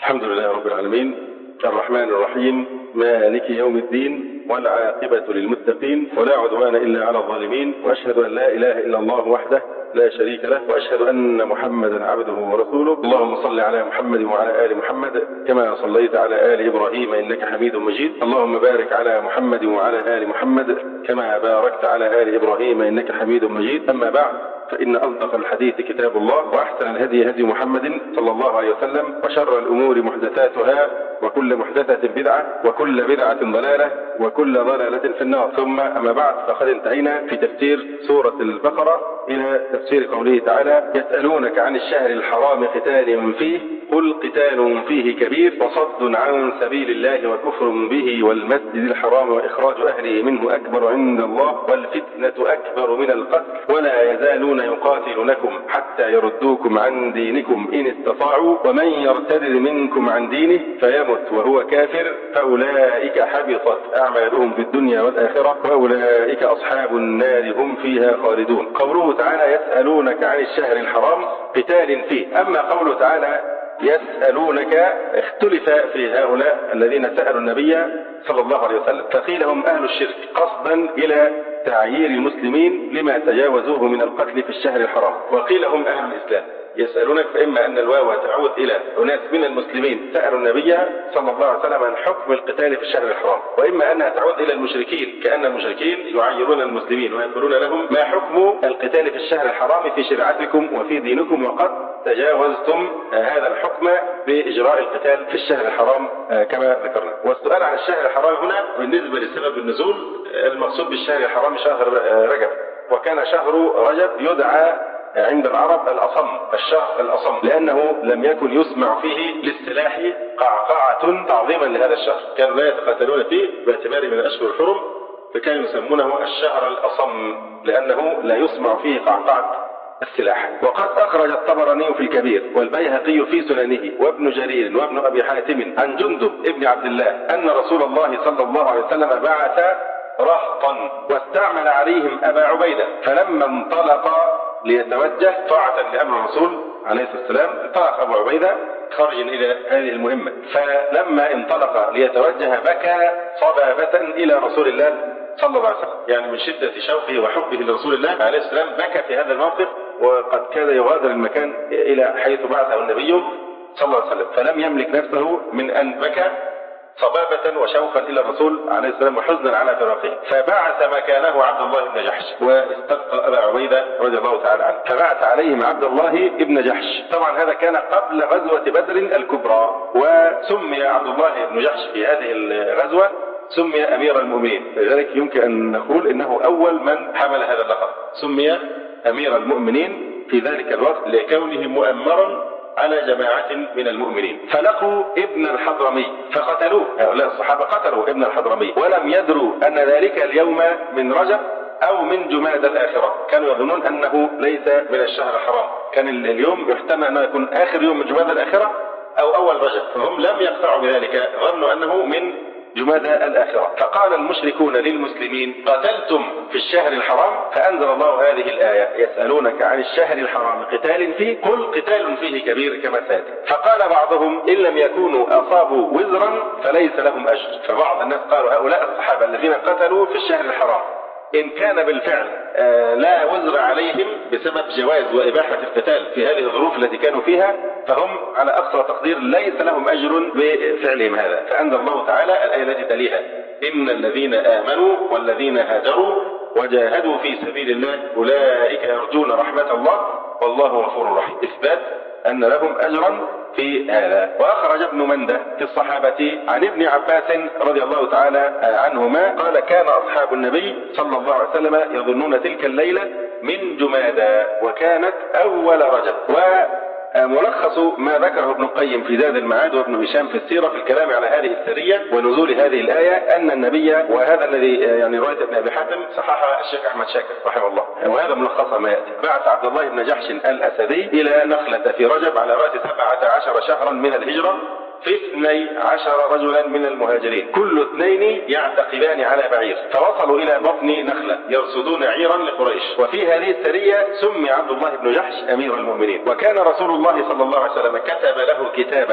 الحمد لله رب العالمين الرحمن الرحيم مالك يوم الدين والعاقبة للمتقين ولا عدوان إلا على الظالمين، وأشهد أن لا إله إلا الله وحده لا شريك له، وأشهد أن محمدا عبده ورسوله. اللهم صل على محمد وعلى آل محمد كما صليت على آل إبراهيم إنك حميد مجيد. اللهم بارك على محمد وعلى آل محمد كما باركت على آل إبراهيم إنك حميد مجيد. أما بعد، فإن أصدق الحديث كتاب الله، وأحسن الهدي هدي محمد صلى الله عليه وسلم، وشر الأمور محدثاتها، وكل محدثة بدعة، وكل بدعة ضلالة، وكل ضلالة في النار. ثم أما بعد، فقد انتهينا في تفسير سورة البقرة إلى تفسير قوله تعالى: يسألونك عن الشهر الحرام قتال فيه قل قتال فيه كبير وصد عن سبيل الله وكفر به والمسجد الحرام وإخراج أهله منه أكبر عند الله والفتنة أكبر من القتل ولا يزالون يقاتلونكم حتى يردوكم عن دينكم إن استطاعوا ومن يرتد منكم عن دينه فيمت وهو كافر فأولئك حبطت أعمالهم في الدنيا والآخرة وأولئك أصحاب النار هم فيها خالدون. قوله تعالى: يسألونك عن الشهر الحرام قتال فيه. أما قوله تعالى يسألونك، اختلف في هؤلاء الذين سألوا النبي صلى الله عليه وسلم، فقيل هم أهل الشرك قصدا إلى تعيير المسلمين لما تجاوزوه من القتل في الشهر الحرام، وقيل هم أهل الإسلام. يسألونك، فإما أن الواو تعود إلى أناس من المسلمين سألوا النبي صلى الله عليه وسلم عن حكم القتال في الشهر الحرام، وإما أنها تعود إلى المشركين، كأن المشركين يعيرون المسلمين ويقولون لهم: ما حكم القتال في الشهر الحرام في شريعتكم وفي دينكم وقد تجاوزتم هذا الحكم بإجراء القتال في الشهر الحرام كما ذكرنا. والسؤال عن الشهر الحرام هنا بالنسبة لسبب النزول، المقصود بالشهر الحرام شهر رجب، وكان شهر رجب يدعى عند العرب الأصم، الشهر الأصم، لأنه لم يكن يسمع فيه للسلاح قعقعة تعظيما لهذا الشهر، كانوا لا يتقاتلون فيه باعتباره من الأشهر الحرم، فكانوا يسمونه الشهر الأصم لأنه لا يسمع فيه قعقعة السلاح. وقد أخرج الطبراني في الكبير والبيهقي في سننه وابن جرير وابن أبي حاتم عن جندب ابن عبد الله أن رسول الله صلى الله عليه وسلم بعث رهطا واستعمل عليهم أبا عبيدة، فلما انطلق ليتوجه طاعة لأمر الرسول عليه الصلاة والسلام انطلق أبو عبيدة خارج إلى هذه المهمة، فلما انطلق ليتوجه بكى صبابة إلى رسول الله صلى الله عليه وسلم، يعني من شدة شوقه وحبه لرسول الله عليه السلام بكى في هذا الموقف، وقد كاد يغادر المكان إلى حيث بعثه النبي صلى الله عليه وسلم، فلم يملك نفسه من أن بكى صبابة وشوقا إلى الرسول عليه السلام وحزنا على فراقه، فبعث مكانه عبد الله بن جحش واستبقى أبا عبيدة رضي الله تعالى عنه، فبعث عليهم عبد الله بن جحش. طبعا هذا كان قبل غزوة بدر الكبرى، وسمي عبد الله بن جحش في هذه الغزوة سمي أمير المؤمنين، لذلك يمكن أن نقول إنه أول من حمل هذا اللقب، سمي أمير المؤمنين في ذلك الوقت لكونه مؤمرا على جماعة من المؤمنين. فلقوا ابن الحضرمي فقتلوه، هؤلاء الصحابة قتلوا ابن الحضرمي ولم يدروا أن ذلك اليوم من رجب أو من جماد الآخرة، كانوا يظنون أنه ليس من الشهر الحرام، كان اليوم يحتمل أنه يكون آخر يوم من جماد الآخرة أو أول رجب، فهم لم يقطعوا بذلك، ظنوا أنه من جماد الآخرة. فقال المشركون للمسلمين: قتلتم في الشهر الحرام، فأنزل الله هذه الآية: يسألونك عن الشهر الحرام قتال فيه قل قتال فيه كبير كما سيأتي. فقال بعضهم: إن لم يكونوا أصابوا وزرا فليس لهم أجر. فبعض الناس قالوا: هؤلاء الصحابة الذين قتلوا في الشهر الحرام إن كان بالفعل لا وزر عليهم بسبب جواز وإباحة القتال في هذه الظروف التي كانوا فيها، فهم على أقصى تقدير ليس لهم أجر بفعلهم هذا. فأنزل الله تعالى الآية التي تليها: إن الذين آمنوا والذين هاجروا وجاهدوا في سبيل الله أولئك يرجون رحمة الله والله غفور رحيم، إثبات أن لهم أجرا في هذا. وأخرج ابن منده في الصحابة عن ابن عباس رضي الله تعالى عنهما قال: كان أصحاب النبي صلى الله عليه وسلم يظنون تلك الليلة من جمادى وكانت أول رجب. وملخص ما ذكره ابن القيم في زاد المعاد وابن هشام في السيرة في الكلام على هذه السرية ونزول هذه الآية أن النبي، وهذا الذي يعني رواية ابن أبي حاتم صححها الشيخ أحمد شاكر رحمه الله، وهذا ملخص ما يأتي: بعث عبد الله بن جحش الأسدي إلى نخلة في رجب على رأس 17 شهرا من الهجرة في 12 رجلا من المهاجرين، كل اثنين يعتقبان على بعير، فوصلوا إلى بطن نخلة يرصدون عيرا لقريش. وفي هذه السرية سمي عبد الله بن جحش أمير المؤمنين. وكان رسول الله صلى الله عليه وسلم كتب له كتابا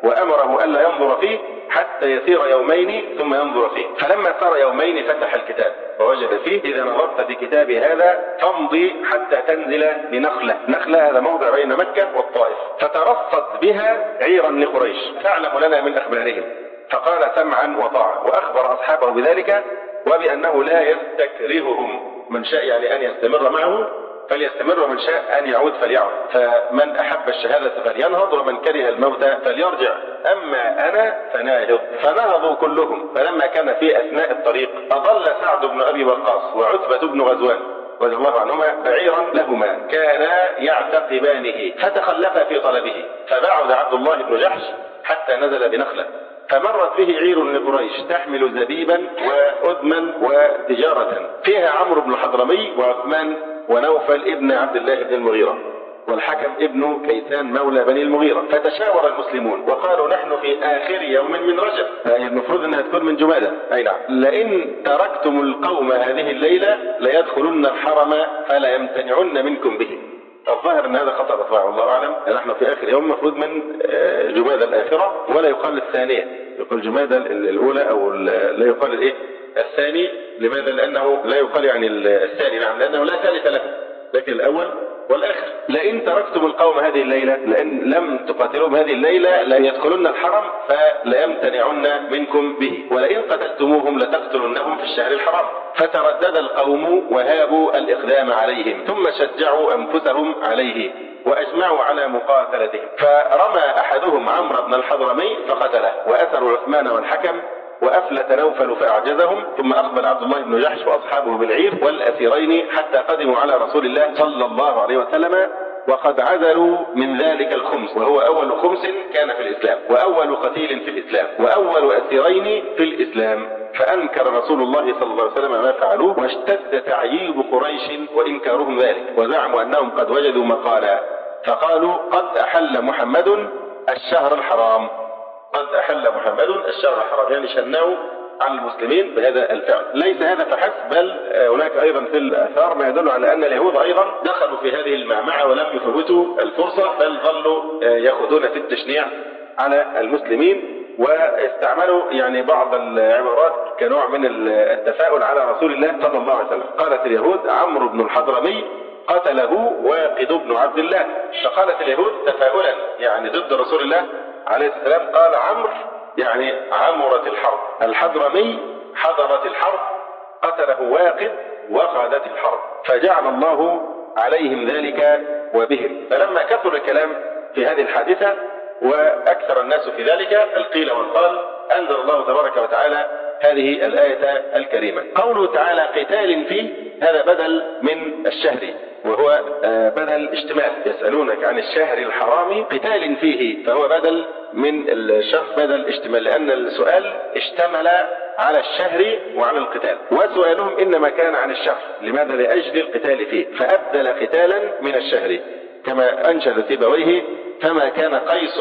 وأمره ألا ينظر فيه حتى يسير يومين ثم ينظر فيه. فلما سار يومين فتح الكتاب فوجد فيه: إذا نظرت في كتابي هذا فامضي حتى تنزل بنخلة. نخلة هذا موضع بين مكة والطائف، فترصد بها عيرا لقريش تعلم لنا من أخبارهم. فقال: سمعا وطاعة، وأخبر أصحابه بذلك وبأنه لا يستكرههم، من شاء يعني أن يستمر معه فليستمر، ومن شاء أن يعود فليعود، فمن أحب الشهادة فلينهض ومن كره الموت فليرجع، أما أنا فناهض. فنهضوا كلهم. فلما كان في أثناء الطريق أضل سعد بن أبي وقاص وعتبة بن غزوان رضي الله عنهما بعيرا لهما كانا يعتقبانه، فتخلفا في طلبه، فبعد عبد الله بن جحش حتى نزل بنخلة، فمرت به عير لقريش تحمل زبيبا وأدما وتجارة فيها عمرو بن الحضرمي وعثمان ونوفل ابن عبد الله بن المغيرة والحكم ابن كيسان مولى بني المغيرة. فتشاور المسلمون وقالوا: نحن في آخر يوم من رجب، المفروض أنها تكون من جمادى، أي نعم، لئن تركتم القوم هذه الليلة ليدخلن الحرم فلا يمتنعن منكم به. الظاهر ان هذا خطأ رفاعه، الله اعلم. نحن في اخر يوم مفروض من جمادى الاخره، ولا يقال الثانيه، يقال جمادى الاولى، او لا يقال الايه الثاني. لماذا؟ لانه لا يقال يعني الثاني، نعم، لانه لا ثالث له، لكن الاول والاخر. لئن تركتم القوم هذه الليله، لئن لم تقاتلوهم هذه الليله لا يدخلن الحرم فلا يمتنعن منكم به، ولئن قتلتموهم لتقتلنهم في الشهر الحرام. فتردد القوم وهابوا الإقدام عليهم، ثم شجعوا أنفسهم عليه وأجمعوا على مقاتلتهم. فرمى أحدهم عمرو بن الحضرمي فقتله، وأسروا عثمان والحكم، وأفلت نوفل فأعجزهم. ثم أقبل عبد الله بن جحش وأصحابه بالعير والأسيرين حتى قدموا على رسول الله صلى الله عليه وسلم، وقد عزلوا من ذلك الخمس، وهو أول خمس كان في الإسلام، وأول قتيل في الإسلام، وأول أسيرين في الإسلام. فأنكر رسول الله صلى الله عليه وسلم ما فعلوه، واشتد تعييب قريش وإنكارهم ذلك، وزعموا أنهم قد وجدوا مقالا، فقالوا: قد أحل محمد الشهر الحرام، قد أحل محمد الشهر الحرام، يعني شنعوا على المسلمين بهذا الفعل. ليس هذا فحسب، بل هناك أيضا في الآثار ما يدل على أن اليهود أيضا دخلوا في هذه المعمعة ولم يفوتوا الفرصة، بل ظلوا يأخذون في التشنيع على المسلمين، واستعملوا يعني بعض العبارات كنوع من التفاؤل على رسول الله صلى الله عليه وسلم. قالت اليهود: عمرو بن الحضرمي قتله واقد بن عبد الله. فقالت اليهود تفاؤلا يعني ضد رسول الله عليه السلام، قال عمرو يعني عمرت الحرب، الحضرمي حضرت الحرب، قتله واقد وقادت الحرب، فجعل الله عليهم ذلك وبهم. فلما كثر الكلام في هذه الحادثة وأكثر الناس في ذلك القيل والقال، أنزل الله تبارك وتعالى هذه الآية الكريمة. قوله تعالى: قتال فيه، هذا بدل من الشهر، وهو بدل اشتمال. يسألونك عن الشهر الحرام قتال فيه، فهو بدل من الشهر، بدل اشتمال، لأن السؤال اشتمل على الشهر وعلى القتال، وسؤالهم إنما كان عن الشهر. لماذا؟ لأجل القتال فيه، فأبدل قتالا من الشهر، كما أنشد سيبويه: فما كان قيس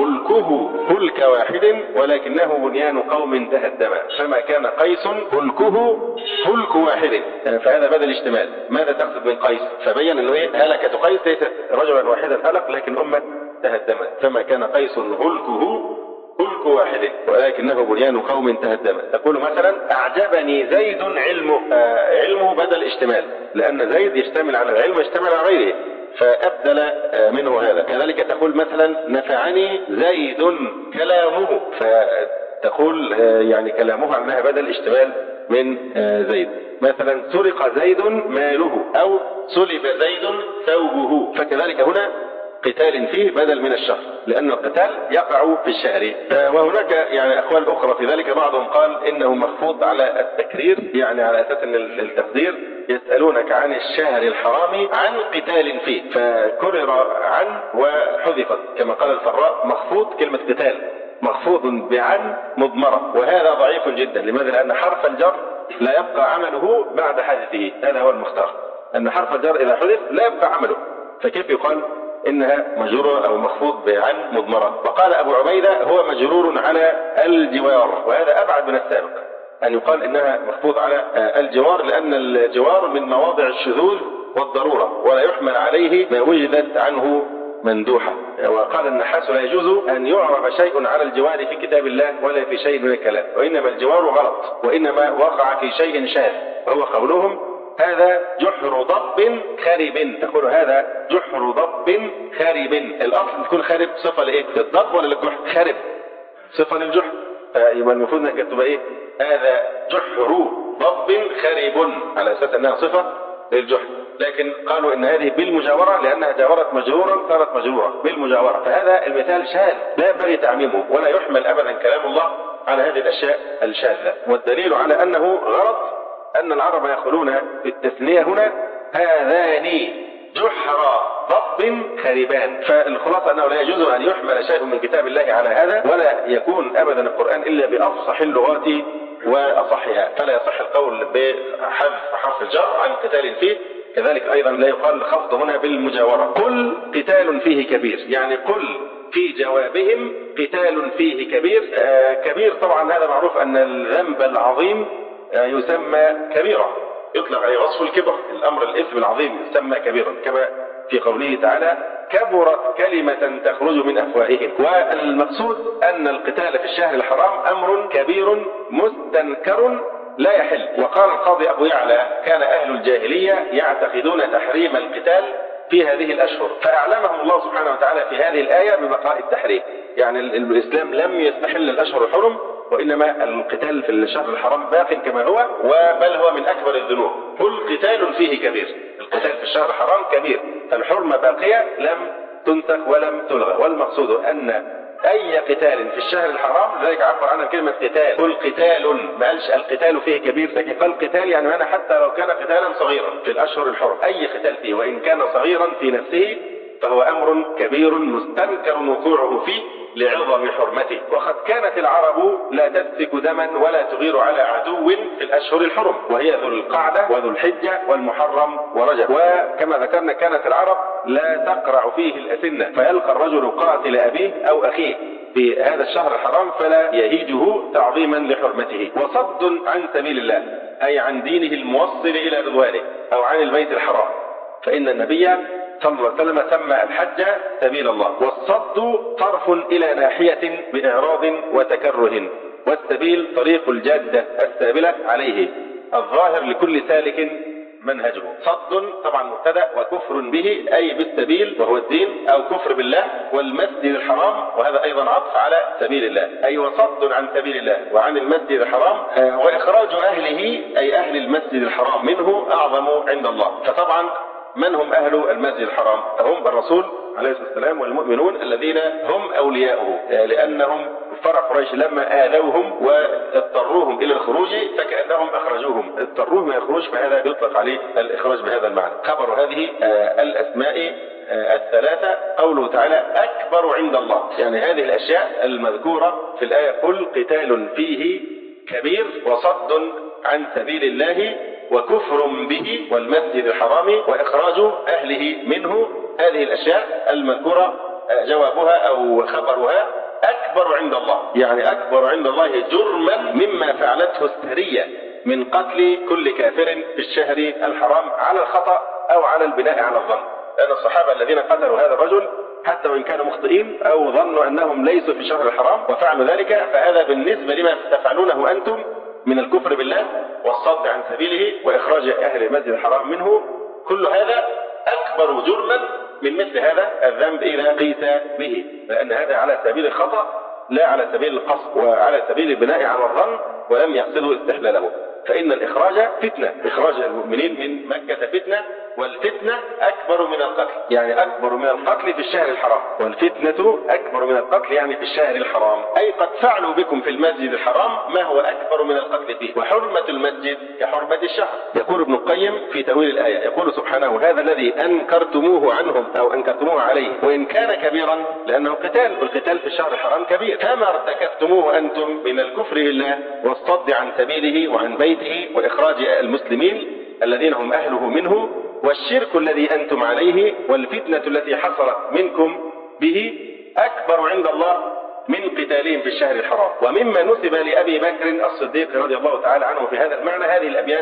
هلكه هلك واحد ولكنه بنيان قوم تهدما. فما كان قيس هلكه هلك واحد، فهذا بدل اشتمال. ماذا تقصد من قيس؟ فبين انه هلكة قيس ليست رجلا واحدا هلك، لكن امة تهدمت. فما كان قيس هلكه هلك واحد ولكنه بنيان قوم تهدما. تقول مثلا: اعجبني زيد علمه، علمه بدل اشتمال، لان زيد يشتمل على العلم ويشتمل على غيره، فأبدل منه هذا. كذلك تقول مثلا: نفعني زيد كلامه، فتقول يعني كلامه عنها بدل اشتمال من زيد. مثلا: سرق زيد ماله، أو سلب زيد ثوبه، فكذلك هنا قتال فيه بدل من الشهر، لأن القتال يقع في الشهر. وهناك يعني أقوال أخرى في ذلك، بعضهم قال إنه مخفوض على التكرير، يعني على أساس أن التقدير يسألونك عن الشهر الحرام عن قتال فيه، فكرر عن وحذفت، كما قال الفراء: مخفوض كلمة قتال مخفوض بعن مضمرة، وهذا ضعيف جدا. لماذا؟ لأن حرف الجر لا يبقى عمله بعد حذفه، هذا هو المختار، أن حرف الجر إذا حذف لا يبقى عمله، فكيف يقال إنها مجرورة أو مخفوض بعن مضمرة؟ وقال أبو عبيدة: هو مجرور على الجوار، وهذا أبعد من السابق، أن يقال إنها مخفوض على الجوار، لأن الجوار من مواضع الشذوذ والضرورة، ولا يحمل عليه ما وجدت عنه مندوحة. وقال النحاس لا يجوز أن يعرف شيء على الجوار في كتاب الله ولا في شيء من الكلام، وإنما الجوار غلط، وإنما وقع في شيء شاذ، وهو قولهم هذا جحر ضب خرب. تقول هذا جحر ضب خرب. الأصل تكون خرب صفة لإيه؟ للضب ولا للجحر؟ خرب صفة للجحر، فيبقى المفروض انك تبقى ايه؟ هذا جحر ضب خرب، على اساس انها صفة للجحر. لكن قالوا ان هذه بالمجاورة لانها جاورت مجرورا صارت مجرورة بالمجاورة، فهذا المثال شاذ لا ينبغي تعميمه، ولا يحمل ابدا كلام الله على هذه الاشياء الشاذة. والدليل على انه غلط ان العرب يقولون في التثنية هنا هذان جحر ضب خربان. فالخلاصة أنه لا يجوز أن يحمل شيء من كتاب الله على هذا، ولا يكون أبدا القرآن إلا بأفصح اللغات وأصحها، فلا يصح القول بحذف حرف الجر عن قتال فيه. كذلك أيضا لا يقال خفض هنا بالمجاورة. قل قتال فيه كبير، يعني قل في جوابهم قتال فيه كبير. كبير طبعا هذا معروف أن الذنب العظيم يسمى كبيرا، يطلق عليه وصف الكبر، الأمر الإثم العظيم يسمى كبيرا، كما في قوله تعالى كبرت كلمة تخرج من أفواههم. والمقصود أن القتال في الشهر الحرام أمر كبير مستنكر لا يحل. وقال القاضي أبو يعلى كان أهل الجاهلية يعتقدون تحريم القتال في هذه الأشهر، فأعلمهم الله سبحانه وتعالى في هذه الآية ببقاء التحريم. يعني الإسلام لم يستحل الأشهر الحرم، وإنما القتال في الشهر الحرام باق كما هو، وبل هو من أكبر الذنوب. قل قتال فيه كبير، القتال في الشهر الحرام كبير، فالحرمة باقية لم تنسخ ولم تلغى. والمقصود أن أي قتال في الشهر الحرام، لذلك عبر عنها كلمة قتال. قل قتال، ما قالش القتال فيه كبير، لكن قال قتال يعني أنا حتى لو كان قتالا صغيرا في الأشهر الحرم، أي قتال فيه وإن كان صغيرا في نفسه فهو أمر كبير مستنكر وقوعه فيه لعظم حرمته. وقد كانت العرب لا تسفك دما ولا تغير على عدو في الأشهر الحرم، وهي ذو القعدة وذو الحجة والمحرم ورجب. وكما ذكرنا كانت العرب لا تقرع فيه الأسنة، فيلقى الرجل قاتل أبيه أو أخيه في هذا الشهر الحرام فلا يهيجه تعظيما لحرمته. وصد عن سبيل الله أي عن دينه الموصل إلى رضوانه، أو عن البيت الحرام، فإن النبي صلى الله عليه وسلم سمى الحج سبيل الله. والصد طرف إلى ناحية بإعراض وتكره، والسبيل طريق الجادة السابلة عليه الظاهر لكل سالك منهجه. صد طبعا مبتدأ، وكفر به أي بالسبيل وهو الدين، أو كفر بالله، والمسجد الحرام، وهذا أيضا عطف على سبيل الله، أي وصد عن سبيل الله وعن المسجد الحرام، وإخراج أهله أي أهل المسجد الحرام منه أعظم عند الله. فطبعا من هم أهل المسجد الحرام؟ هم الرسول عليه الصلاة والسلام والمؤمنون الذين هم أولياؤه، لأنهم كفار قريش لما آذوهم واضطروهم إلى الخروج فكأنهم أخرجوهم، اضطروهم إلى الخروج، فهذا يطلق عليه الإخراج بهذا المعنى. خبر هذه الأسماء الثلاثة قوله تعالى أكبر عند الله، يعني هذه الأشياء المذكورة في الآية قل قتال فيه كبير وصد عن سبيل الله وكفر به والمسجد الحرام وإخراج أهله منه، هذه الأشياء المذكورة جوابها أو خبرها أكبر عند الله، يعني أكبر عند الله جرما مما فعلته السرية من قتل كل كافر في الشهر الحرام على الخطأ أو على البناء على الظن. لأن الصحابة الذين قتلوا هذا الرجل حتى وإن كانوا مخطئين أو ظنوا أنهم ليسوا في شهر الحرام وفعلوا ذلك، فهذا بالنسبة لما تفعلونه أنتم من الكفر بالله والصد عن سبيله وإخراج أهل المسجد الحرام منه، كل هذا أكبر جرما من مثل هذا الذنب إذا قيس به، لأن هذا على سبيل الخطأ لا على سبيل القصد وعلى سبيل البناء على الظن ولم يقصدوا استحلاله. فإن الإخراج فتنة، إخراج المؤمنين من مكة فتنة، والفتنة أكبر من القتل، يعني أكبر من القتل في الشهر الحرام، والفتنة أكبر من القتل يعني في الشهر الحرام، أي قد فعلوا بكم في المسجد الحرام ما هو أكبر من القتل فيه، وحرمة المسجد كحرمة الشهر. يقول ابن القيم في تأويل الآية يقول سبحانه هذا الذي أنكرتموه عنهم أو أنكرتموه عليه وإن كان كبيرا لأنه قتال، والقتال في الشهر الحرام كبير، فما ارتكبتموه أنتم من الكفر بالله والصد عن سبيله وعن بيته وإخراج المسلمين الذين هم أهله منه، والشرك الذي أنتم عليه والفتنة التي حصلت منكم به أكبر عند الله من قتالهم في الشهر الحرام. ومما نسب لأبي بكر الصديق رضي الله تعالى عنه في هذا المعنى هذه الأبيات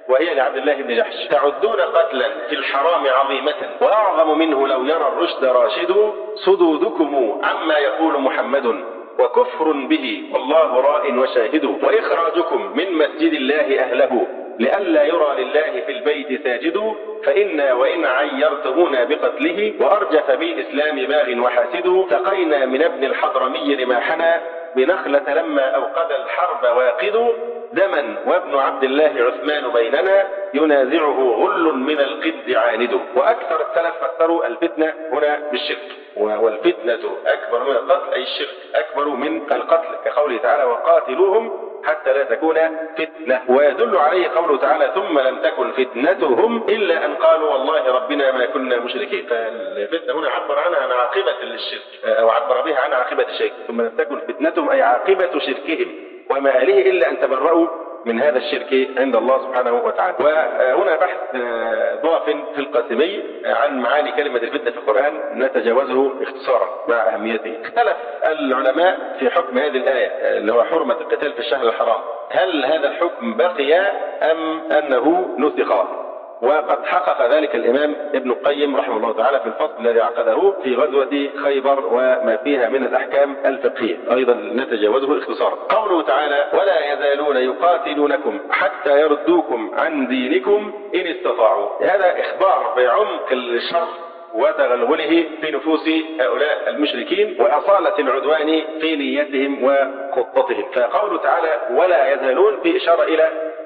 وهي لعبد الله بن جحش: تعدون قتلا في الحرام عظيمة وأعظم منه لو يرى الرشد راشد، صدودكم عما يقول محمد وكفر به والله راء وشاهد، وإخراجكم من مسجد الله أهله لئلا يرى لله في البيت ساجد، فإنا وإن عيرتمونا بقتله وأرجف بالإسلام باغ وحاسد، سقينا من ابن الحضرمي رماحنا بنخلة لما أوقد الحرب واقد، دما وابن عبد الله عثمان بيننا ينازعه غل من القد عاند. وأكثر السلف فسروا الفتنة هنا بالشرك، والفتنة أكبر من القتل، أي الشرك أكبر من القتل، كقوله تعالى: وقاتلوهم حتى لا تكون فتنة. ويدل عليه قوله تعالى: ثم لم تكن فتنتهم إلا أن قالوا والله ربنا ما كنا مشركين. فالفتنة هنا عبر عنها عن عاقبة للشرك، أو عبر بها عن عاقبة الشرك. ثم لم تكن فتنتهم أي عاقبة شركهم ومآله إلا أن تبرؤوا من هذا الشرك عند الله سبحانه وتعالى. وهنا بحث ضاف في القاسمي عن معاني كلمة الفتنة في القرآن نتجاوزه اختصارا مع أهميته. اختلف العلماء في حكم هذه الآية اللي هو حرمة القتال في الشهر الحرام، هل هذا الحكم بقي أم أنه نسخ؟ وقد حقق ذلك الإمام ابن القيم رحمه الله تعالى في الفصل الذي عقده في غزوة خيبر وما فيها من الأحكام الفقهية، أيضا نتجاوزه اختصارا. قوله تعالى: ولا يزالون يقاتلونكم حتى يردوكم عن دينكم إن استطاعوا، هذا إخبار بعمق الشر وتغلغله في نفوس هؤلاء المشركين وأصالة العدوان في نيتهم وخطتهم. فقوله تعالى ولا يزالون في إشارة إلى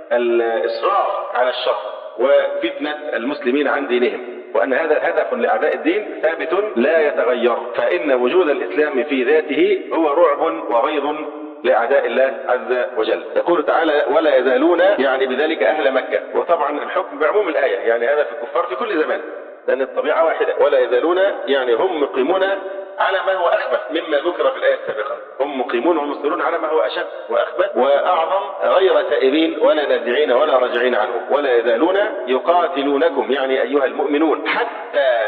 الإصرار على الشر وفتنة المسلمين عن دينهم، وأن هذا هدف لأعداء الدين ثابت لا يتغير، فإن وجود الإسلام في ذاته هو رعب وغيظ لأعداء الله عز وجل. يقول تعالى ولا يزالون، يعني بذلك أهل مكة، وطبعا الحكم بعموم الآية، يعني هذا في الكفار في كل زمان، لأن الطبيعة واحدة. ولا يزالون يعني هم مقيمون على ما هو أخبث مما ذكر في الآية السابقة، هم مقيمون ومصرون على ما هو أشد وأخبث وأعظم، غير تائبين ولا نازعين ولا راجعين عنه. ولا يزالون يقاتلونكم يعني أيها المؤمنون حتى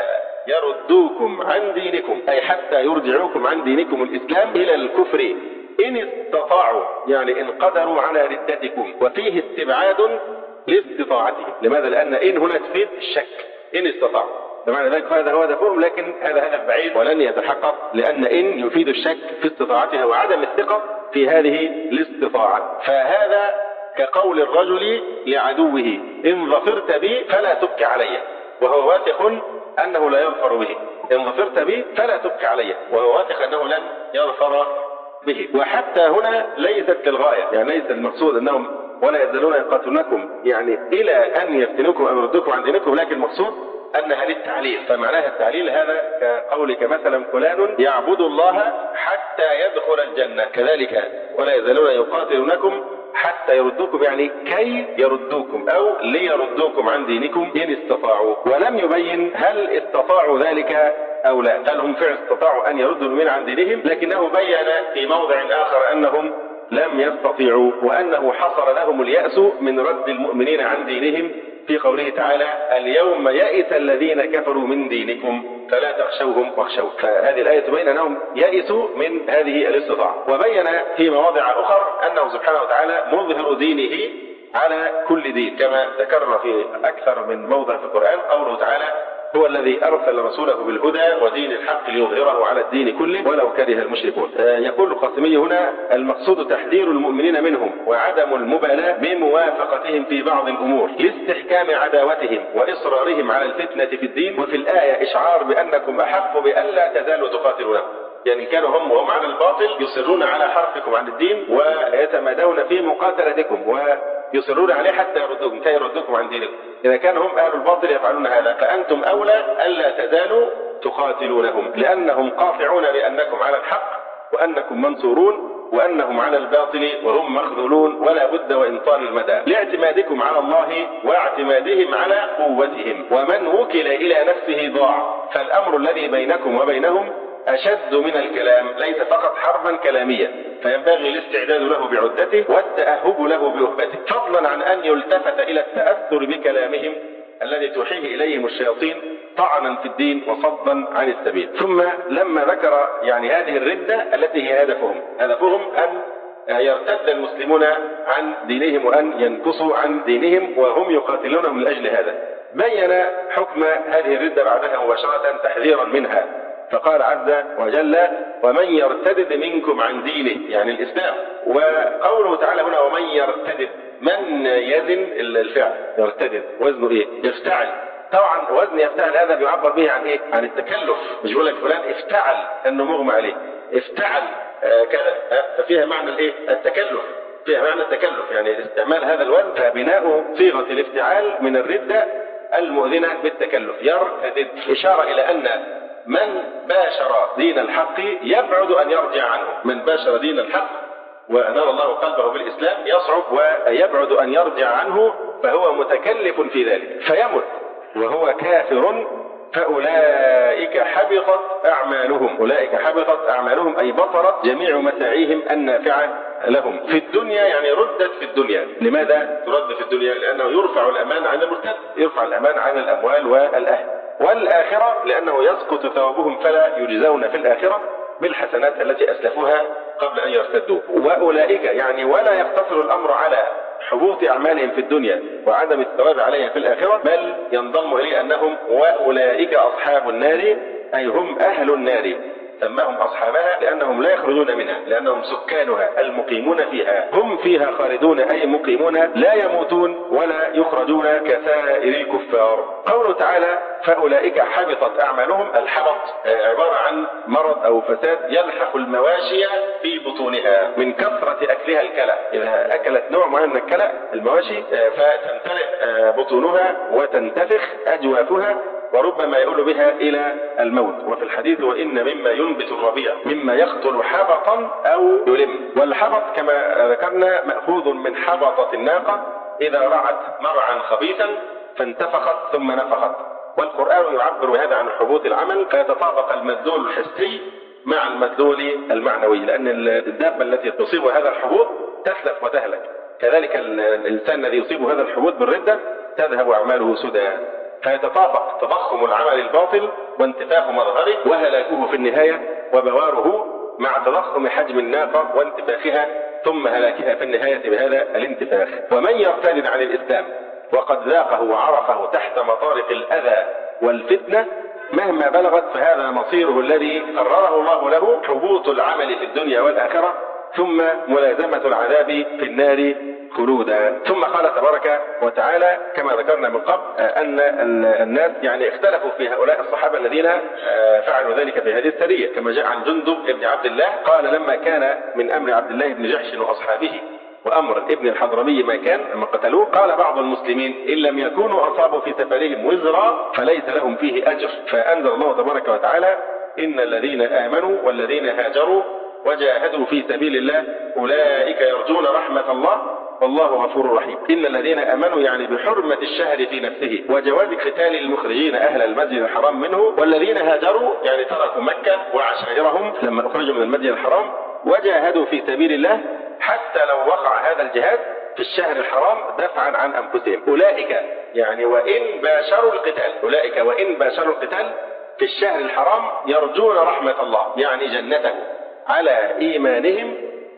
يردوكم عن دينكم، أي حتى يرجعوكم عن دينكم الإسلام إلى الكفر إن استطاعوا، يعني إن قدروا على ردتكم، وفيه استبعاد لاستطاعتهم. لماذا؟ لأن إن هنا تفيد الشك، إن استطاعوا، بمعنى ذلك هذا هو هدفهم، لكن هذا هدف بعيد ولن يتحقق، لأن إن يفيد الشك في استطاعتها وعدم الثقة في هذه الاستطاعة. فهذا كقول الرجل لعدوه إن ظفرت بي فلا تبك علي، وهو واثق أنه لا يظفر به. إن ظفرت بي فلا تبك علي، وهو واثق أنه لن يظفر به. وحتى هنا ليست للغاية، يعني ليس المقصود أنهم ولا يزالون يقاتلونكم يعني إلى أن يفتنوكم أو يردوكم عن دينكم، لكن المقصود أنها للتعليل. فمعناها التعليل هذا كقولك مثلا فلان يعبد الله حتى يدخل الجنة، كذلك ولا يزالون يقاتلونكم حتى يردوكم يعني كي يردوكم أو ليردوكم عن دينكم إن استطاعوا. ولم يبين هل استطاعوا ذلك أو لا، هل هم فعلا استطاعوا أن يردوا المؤمنين عن دينهم، لكنه بين في موضع آخر أنهم لم يستطيعوا، وأنه حصل لهم اليأس من رد المؤمنين عن دينهم في قوله تعالى اليوم يئس الذين كفروا من دينكم فلا تخشوهم واخشوا. فهذه الآية تبين أنهم يئسوا من هذه الاستطاعة. وبين في مواضع أخرى أنه سبحانه وتعالى مظهر دينه على كل دين، كما ذكرنا في أكثر من موضع في القرآن قوله تعالى هو الذي أرسل رسوله بالهدى ودين الحق ليظهره على الدين كله ولو كره المشركون. يقول القاسمي هنا المقصود تحذير المؤمنين منهم وعدم المبالاة بموافقتهم في بعض الأمور لاستحكام عداوتهم وإصرارهم على الفتنة في الدين. وفي الآية إشعار بأنكم أحق بألا تزالوا تقاتلونهم، يعني كانوا هم وهم على الباطل يصرون على حرفكم عن الدين ويتمادون في مقاتلتكم ويصرون عليه حتى يردوكم كي يردوكم عن دينكم. إذا كانوا هم أهل الباطل يفعلون هذا فأنتم أولى ألا تزالوا تقاتلونهم، لأنهم قاطعون بأنكم على الحق وأنكم منصورون، وأنهم على الباطل وهم مخذولون ولا بد وإن طال المدى، لاعتمادكم على الله واعتمادهم على قوتهم. ومن وكل إلى نفسه ضاع، فالأمر الذي بينكم وبينهم أشد من الكلام، ليس فقط حربا كلاميا، فينبغي الاستعداد له بعدته والتأهب له بأهبته، فضلا عن أن يلتفت إلى التأثر بكلامهم الذي توحيه إليهم الشياطين طعنا في الدين وصدا عن السبيل. ثم لما ذكر يعني هذه الردة التي هي هدفهم أن يرتد المسلمون عن دينهم وأن ينكصوا عن دينهم وهم يقاتلونهم من أجل هذا. بين حكم هذه الردة بعدها مباشرة تحذيرا منها، فقال عز وجل: ومن يرتد منكم عن دينه، يعني الإسلام. وقوله تعالى هنا ومن يرتد، من يزن الفعل يرتد وزنه ايه؟ يفتعل. طبعا وزن يفتعل هذا بيعبر به عن ايه؟ عن التكلف. مش يقول لك فلان افتعل انه مغمى عليه، افتعل كذا، ففيها معنى الايه؟ التكلف، فيها معنى التكلف، يعني استعمال هذا الوزن فبناء صيغة الافتعال من الردة المؤذنة بالتكلف. يرتد إشارة إلى أن من باشر دين الحق يبعد أن يرجع عنه. من باشر دين الحق وأنار الله قلبه بالإسلام يصعب ويبعد أن يرجع عنه، فهو متكلف في ذلك فيمت وهو كافر، فأولئك حبطت أعمالهم. أولئك حبطت أعمالهم أي بطرت جميع مساعيهم النافعة لهم في الدنيا، يعني ردت في الدنيا. لماذا ترد في الدنيا؟ لأنه يرفع الأمان عن المرتد، يرفع الأمان عن الأموال والأهل. والآخرة لأنه يسقط ثوابهم فلا يجزون في الآخرة بالحسنات التي أسلفوها قبل أن يرتدوا. وأولئك يعني ولا يقتصر الأمر على حبوط أعمالهم في الدنيا وعدم الثواب عليها في الآخرة، بل ينضم إليه أنهم وأولئك أصحاب النار، أي هم أهل النار، سماهم أصحابها لأنهم لا يخرجون منها، لأنهم سكانها المقيمون فيها، هم فيها خالدون أي مقيمون لا يموتون ولا يخرجون كسائر الكفار. قوله تعالى فأولئك حبطت أعمالهم، الحبط عبارة عن مرض أو فساد يلحق المواشي في بطونها من كثرة أكلها الكلى. إذا أكلت نوع معين من الكلى المواشي فتمتلئ بطونها وتنتفخ أجوافها وربما يؤول بها إلى الموت. وفي الحديث وإن مما ينبت الربيع مما يقتل حبطا أو يلم. والحبط كما ذكرنا مأخوذ من حبطة الناقة إذا رعت مرعا خبيثا فانتفخت ثم نفخت. والقرآن يعبر بهذا عن حبوط العمل، فيتطابق المدلول الحسي مع المدلول المعنوي، لأن الدابة التي تصيب هذا الحبوط تتلف وتهلك، كذلك الإنسان الذي يصيب هذا الحبوط بالردة تذهب أعماله سدى، فيتطابق تضخم العمل الباطل وانتفاخ مظهره وهلاكه في النهاية وبواره مع تضخم حجم الناقة وانتفاخها ثم هلاكها في النهاية بهذا الانتفاخ. ومن يرتد عن الإسلام وقد ذاقه وعرفه تحت مطارق الأذى والفتنة مهما بلغت فهذا مصيره الذي قرره الله له، حبوط العمل في الدنيا والآخرة ثم ملازمة العذاب في النار خلودا. ثم قال تبارك وتعالى كما ذكرنا من قبل أن الناس يعني اختلفوا في هؤلاء الصحابة الذين فعلوا ذلك في هذه السرية، كما جاء عن جندب بن عبد الله قال لما كان من أمر عبد الله بن جحش وأصحابه وأمر ابن الحضرمي ما كان لما قتلوه، قال بعض المسلمين إن لم يكونوا أصابوا في سفرهم وزرا فليس لهم فيه أجر، فأنزل الله تبارك وتعالى إن الذين آمنوا والذين هاجروا وجاهدوا في سبيل الله أولئك يرجون رحمة الله والله غفور رحيم. إن الذين آمنوا يعني بحرمة الشهر في نفسه وجواز قتال المخرجين أهل المسجد الحرام منه، والذين هاجروا يعني تركوا مكة وعشائرهم لما أخرجوا من المسجد الحرام وجاهدوا في سبيل الله حتى لو وقع هذا الجهاد في الشهر الحرام دفعا عن أنفسهم. أولئك يعني وإن باشروا القتال، أولئك وإن باشروا القتال في الشهر الحرام يرجون رحمة الله يعني جنته على إيمانهم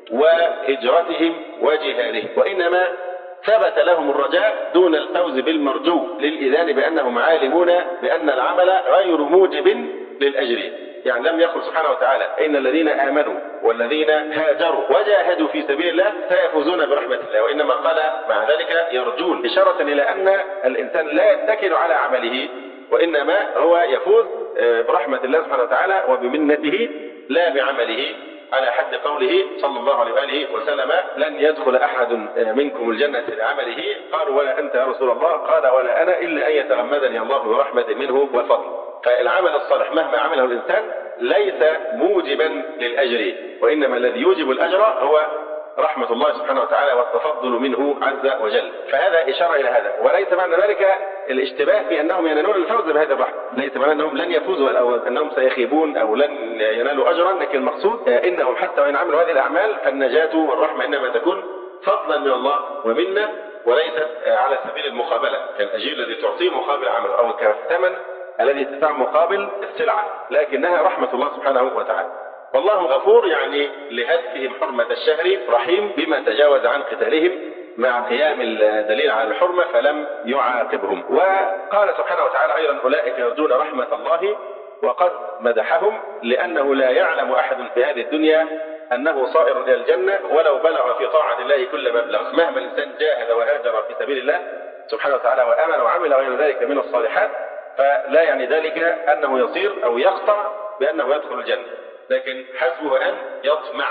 وهجرتهم وجهادهم، وإنما ثبت لهم الرجاء دون الفوز بالمرجو للإذان بأنهم عالمون بأن العمل غير موجب للأجر. يعني لم يقل سبحانه وتعالى إن الذين آمنوا والذين هاجروا وجاهدوا في سبيل الله سيفوزون برحمة الله، وإنما قال مع ذلك يرجون، إشارة إلى أن الإنسان لا يتكل على عمله وإنما هو يفوز برحمة الله سبحانه وتعالى وبمنته لا بعمله، على حد قوله صلى الله عليه وآله وسلم لن يدخل أحد منكم الجنة بعمله، قالوا ولا أنت يا رسول الله؟ قال ولا أنا إلا أن يتغمدني الله برحمة منه وفضل. فالعمل الصالح مهما عمله الإنسان ليس موجبا للأجر، وإنما الذي يوجب الأجر هو رحمة الله سبحانه وتعالى والتفضل منه عز وجل. فهذا إشارة إلى هذا، وليس معنى ذلك الاشتباه في أنهم ينالون الفوز بهذه الرحمة، ليس معنى أنهم لن يفوزوا أو أنهم سيخيبون أو لن ينالوا أجرا، لكن المقصود إنهم حتى وإن عملوا هذه الأعمال فالنجاة والرحمة إنما تكون فضلا من الله ومنه وليست على سبيل المقابلة كالأجير الذي تعطيه مقابل عمله أو كالثمن الذي تدفع مقابل السلعة، لكنها رحمة الله سبحانه وتعالى. والله غفور يعني لهتكهم حرمة الشهر، رحيم بما تجاوز عن قتالهم مع قيام الدليل على الحرمة فلم يعاقبهم. وقال سبحانه وتعالى أيضا أولئك يرجون رحمة الله، وقد مدحهم لأنه لا يعلم أحد في هذه الدنيا أنه صائر إلى الجنة ولو بلغ في طاعة الله كل مبلغ. مهما الإنسان جاهد وهاجر في سبيل الله سبحانه وتعالى وآمن وعمل غير ذلك من الصالحات، فلا يعني ذلك أنه يصير أو يقطع بأنه يدخل الجنة، لكن حسبه أن يطمع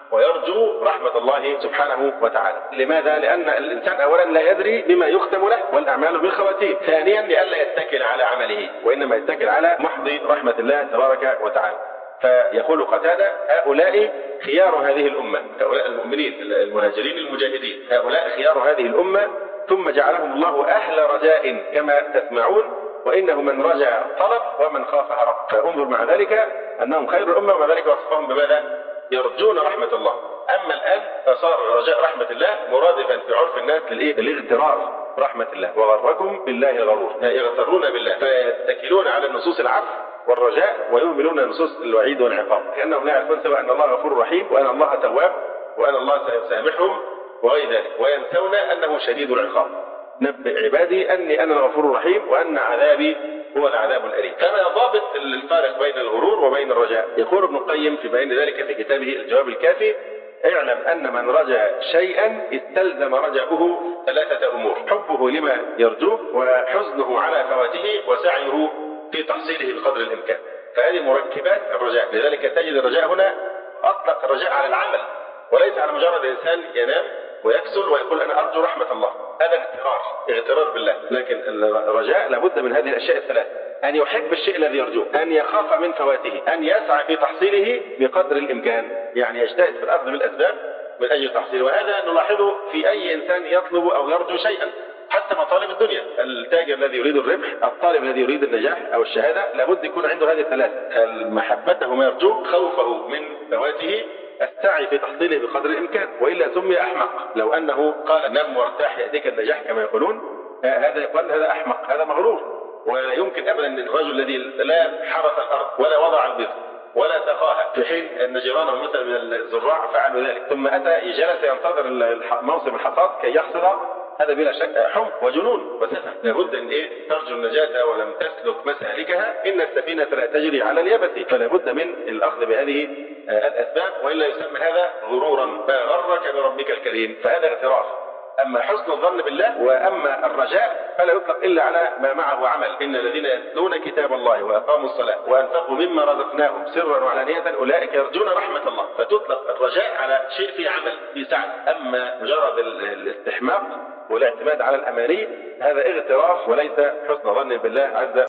ويرجو رحمة الله سبحانه وتعالى. لماذا؟ لأن الإنسان أولا لا يدري بما يختم له، والأعمال بالخواتيم. ثانيا لئلا يتكل على عمله، وإنما يتكل على محض رحمة الله تبارك وتعالى. فيقول قتادة هؤلاء خيار هذه الأمة، هؤلاء المؤمنين المهاجرين المجاهدين، هؤلاء خيار هذه الأمة، ثم جعلهم الله أهل رجاء كما تسمعون، وإنه من رجع طلب ومن خاف هرب. فانظر مع ذلك أنهم خير الأمة، ومع ذلك وصفهم بماذا؟ يرجون رحمة الله. أما الآن فصار رجاء رحمة الله مرادفا في عرف الناس للاغترار رحمة الله، وغركم بالله الغرور، يغترون بالله فيتكلون على النصوص العفو والرجاء ويهملون نصوص الوعيد والعقاب، كأنهم لا يعرفون سوى أن الله غفور رحيم وأن الله تواب وأن الله سيسامحهم وغير ذلك، وينسون أنه شديد العقاب. نبئ عبادي أني أنا الغفور الرحيم وأن عذابي هو العذاب الأليم. كما ضابط الفارق بين الغرور وبين الرجاء. يقول ابن القيم في بيان ذلك في كتابه الجواب الكافي: اعلم أن من رجا شيئا استلزم رجاؤه ثلاثة أمور: حبه لما يرجوه، وحزنه على فواته، وسعيه في تحصيله بقدر الإمكان. فهذه مركبات الرجاء. لذلك تجد الرجاء هنا أطلق الرجاء على العمل، وليس على مجرد إنسان ينام ويكسل ويقول أنا أرجو رحمة الله. هذا اغترار بالله. لكن الرجاء لابد من هذه الأشياء الثلاث: أن يحب الشيء الذي يرجوه، أن يخاف من فواته، أن يسعى في تحصيله بقدر الإمكان، يعني يجتهد في الأخذ بالأسباب من أجل تحصيله. وهذا نلاحظه في أي إنسان يطلب أو يرجو شيئا، حتى مطالب الدنيا. التاجر الذي يريد الربح، الطالب الذي يريد النجاح أو الشهادة، لابد يكون عنده هذه الثلاثة: محبته ما يرجوه، خوفه من فواته، السعي في تحصيله بقدر الإمكان، وإلا سمي أحمق. لو أنه قال نم وارتاح يأتيك النجاح كما يقولون، هذا يقال هذا أحمق، هذا مغرور. ولا يمكن أبدا أن الرجل الذي لا حرث الأرض ولا وضع البذر ولا سقاها، في حين أن جيرانه مثل من الزراع فعلوا ذلك، ثم أتى جلس ينتظر موسم الحصاد كي يحصد، هذا بلا شك حمق وجنون وسفه. لابد أن ترجو النجاة ولم تسلك مسالكها، إن السفينة لا تجري على اليبس. فلا بد من الأخذ بهذه الأسباب، وإلا يسمى هذا غرورا. ما غرك بربك الكريم، فهذا اغترار. أما حسن الظن بالله وأما الرجاء فلا يطلق إلا على ما معه عمل. إن الذين يتلون كتاب الله وأقاموا الصلاة وأنفقوا مما رزقناهم سرا وعلانية أولئك يرجون رحمة الله. فتطلق الرجاء على شيء فيه عمل فيه سعي. أما مجرد الاستحماق والاعتماد على الأماني هذا اغترار وليس حسن ظن بالله عز